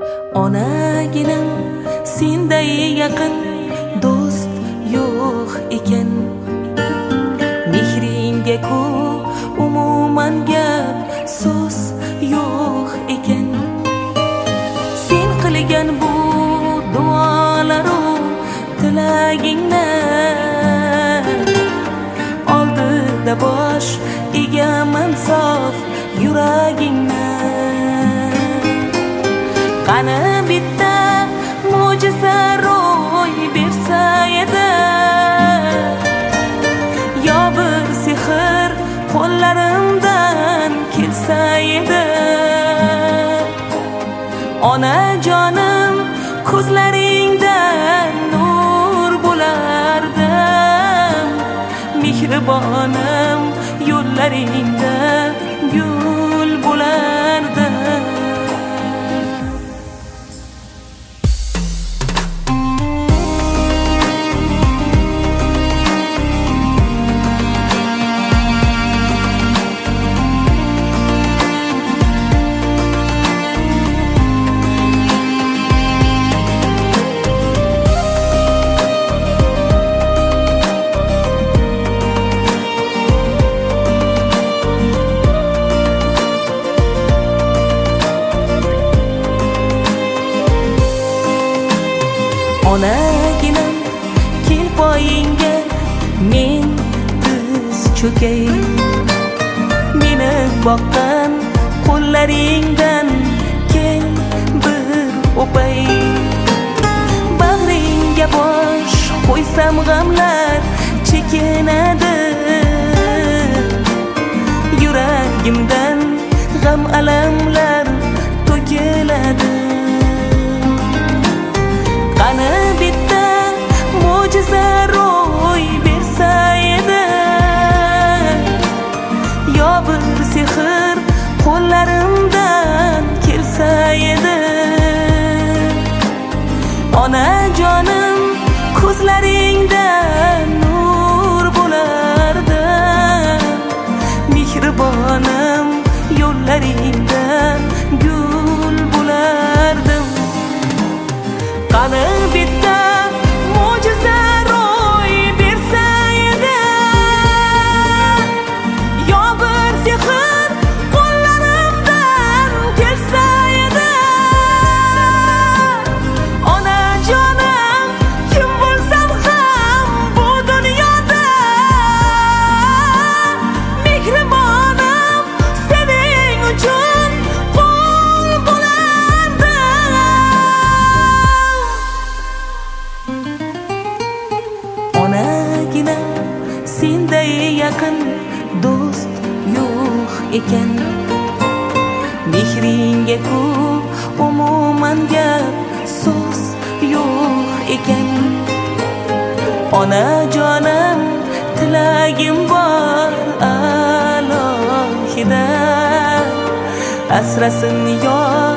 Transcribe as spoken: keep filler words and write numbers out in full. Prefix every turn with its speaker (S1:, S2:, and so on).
S1: Onaginam senday yaqin do'st yo'q ekan. Mehringga ku umuman gap so'z yo'q ekan. Sen qilgan bu duolaru tilaginglar oldida bosh egaman sof yuragingdan. Qani bitta mo'jiza ro'y bersa edi, yo bir sehr qo'llarimdan kelsa edi. Onajonim ko'zlaringdan nur bo'lardim, mehribonim yo'llaringda gul bo'lardim. Onaginam kel poyingga men tiz cho'kay, meni boqqan qo'llaringdan kel bir o'pay. Bag'ringga bosh qo'ysam g'amlar chekinadi, yuragimdan g'am alamlar to'kiladi. Qani bitta mo'jiza ro'y bersa edi, yo bir sehr qo'llarimdan kelsa edi. Onajonim ko'zlaringdan nur bo'lardim, mehribonim yo'llaringda gul bo'lardim. Qani bitta mo'jiza ro'y bersa edi, yo bir sehr qo'llarimdan kelsa edi. Onajonim kim bo'lsam ham bu dunyoda, mehribonim sening uchun qul bo'lardim. Onaginam senday yaqin do'st yo'q ekan. Mehringga ku umuman gap so'z yo'q ekan. Onajonim tilagim bor alohida, asrasin yor